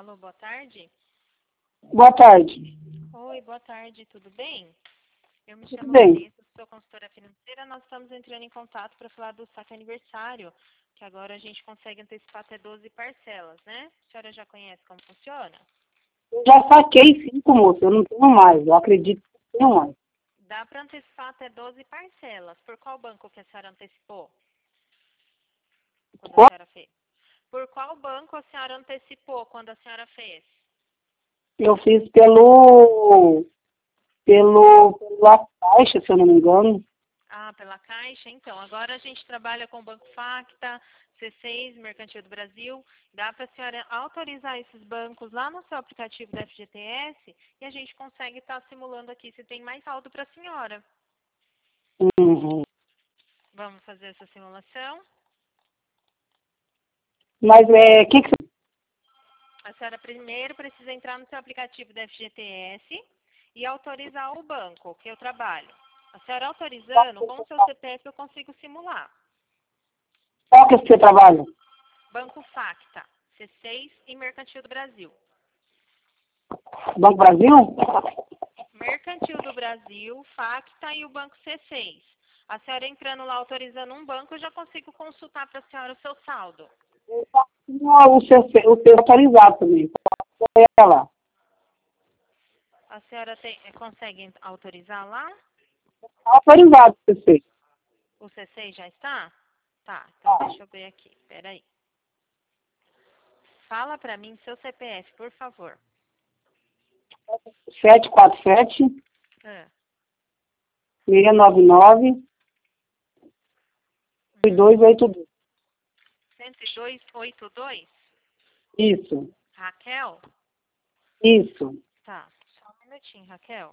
Alô, boa tarde. Boa tarde. Oi, boa tarde, tudo bem? Eu me Tudo chamo bem. Vanessa, sou consultora financeira. Nós estamos entrando em contato para falar do saque aniversário, que agora a gente consegue antecipar até 12 parcelas, né? A senhora já conhece como funciona? Eu já saquei 5, moço. Eu não tenho mais. Eu acredito que não tenho mais. Dá para antecipar até 12 parcelas. Por qual banco que a senhora antecipou? Quando a senhora fez? Por qual banco a senhora antecipou quando a senhora fez? Eu fiz pela Caixa, se eu não me engano. Ah, pela Caixa? Então, agora a gente trabalha com o Banco Facta, C6, Mercantil do Brasil. Dá para a senhora autorizar esses bancos lá no seu aplicativo da FGTS e a gente consegue estar simulando aqui se tem mais saldo para a senhora. Uhum. Vamos fazer essa simulação? Mas que você... A senhora primeiro precisa entrar no seu aplicativo da FGTS e autorizar o banco que eu trabalho. A senhora autorizando, com o seu CPF eu consigo simular. Qual que é que você trabalha? Banco Facta, C6 e Mercantil do Brasil. Banco Brasil? Mercantil do Brasil, Facta e o Banco C6. A senhora entrando lá autorizando um banco, eu já consigo consultar para a senhora o seu saldo. Não, o seu autorizado também. Olha lá. A senhora consegue autorizar lá? Autorizado, você. O C6 já está? Tá, então deixa eu ver aqui. Peraí. Fala para mim seu CPF, por favor. 747 Ah, 699 282. 10282? Isso. Raquel? Isso. Tá, só um minutinho, Raquel.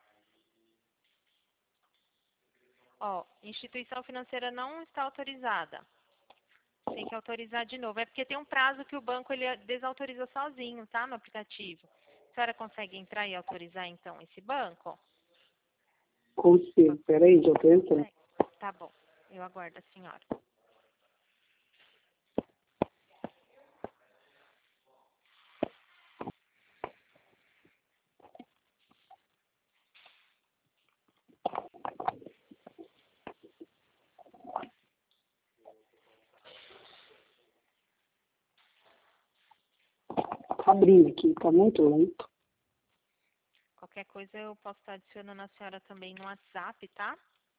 Ó, instituição financeira não está autorizada. Tem que autorizar de novo. É porque tem um prazo que o banco ele desautoriza sozinho, tá? No aplicativo. A senhora consegue entrar e autorizar, então, esse banco? Consigo. Peraí, já estou entrando. Tá bom. Eu aguardo a senhora. Tá abrindo aqui, tá muito lento. Qualquer coisa eu posso estar adicionando a senhora também no WhatsApp, tá?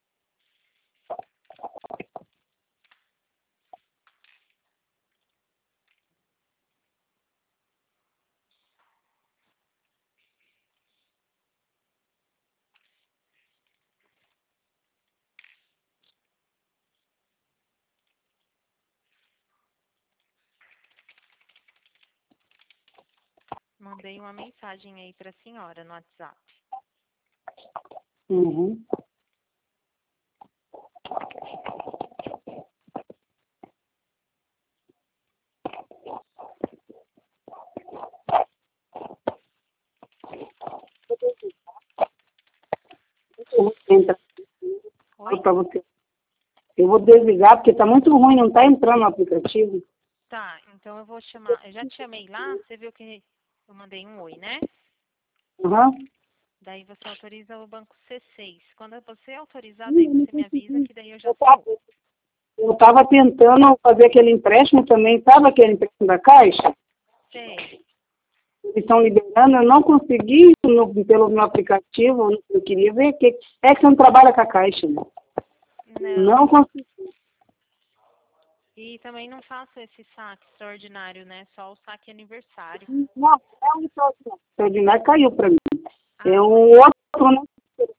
Mandei uma mensagem aí para a senhora no WhatsApp. Uhum. Entra Oi? para você. Eu vou desligar porque tá muito ruim, não tá entrando no aplicativo. Tá, então eu vou chamar. Eu já te chamei lá, você viu que eu mandei um oi, né? Uhum. Daí você autoriza o banco C6. Quando você autorizar, daí você me avisa que daí eu já Eu tava, simulo. eu tava tentando fazer aquele empréstimo também, sabe aquele empréstimo da Caixa? Sei. Eles estão liberando, eu não consegui pelo meu aplicativo, eu queria ver que é que você não trabalha com a Caixa, né? Não Não. consegui. E também não faço esse saque extraordinário, né? Só o saque aniversário. Não, é um extraordinário, caiu para mim. É Ah, um caiu. outro, né?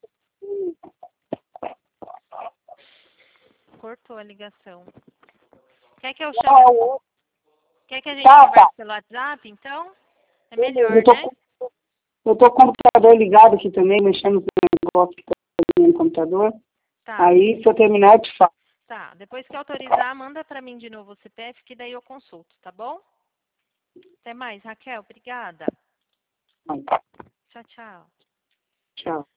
Cortou a ligação. Quer que eu Não, chame? é o outro. Quer que a gente Tá, converse tá. pelo WhatsApp, então? É Beleza, melhor, né? eu tô com o computador ligado aqui também, mexendo no negócio que tá no computador. Tá. Aí, se eu terminar, eu te falo. Tá. Depois que autorizar, manda pra mim de novo o CPF, que daí eu consulto, tá bom? Até mais, Raquel. Obrigada. Tchau, tchau. Tchau.